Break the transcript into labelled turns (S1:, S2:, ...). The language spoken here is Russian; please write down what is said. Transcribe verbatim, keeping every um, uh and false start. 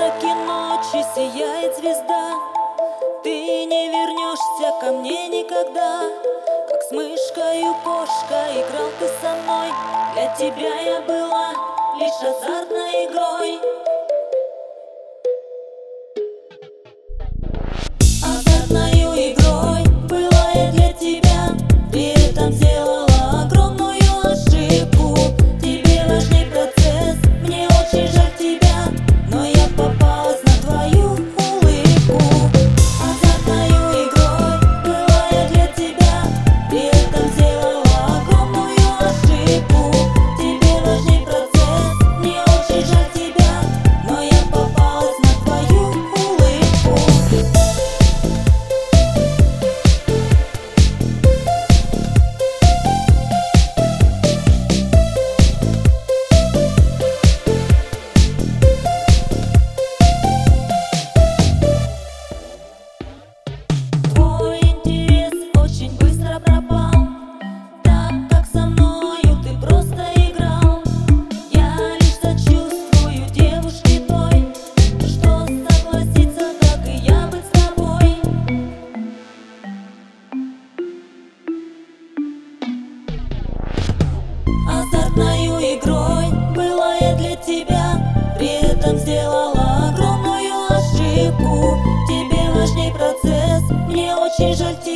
S1: сумраке ночи сияет звезда. Ты не вернешься ко мне никогда. Как с мышкою кошка играл ты со мной. Для тебя я была лишь азартной игрой. Азартною игрой была я для тебя. При этом сделала огромную ошибку. Тебе важней процесс, мне очень жаль тебя, но я попалась на твою улыбку. Азартною игрой была я для тебя. При этом сделала огромную ошибку. Тебе важней процесс, мне очень жаль тебя, но я попалась на твою улыбку. Твой интерес очень быстро пропал, так как со мною ты просто играл. Я лишь сочувствую девушке той, что согласится, как и я, быть с тобой. Азартною игрой была я для тебя. При этом сделала огромную ошибку. Тебе важней процесс, мне очень жаль тебя.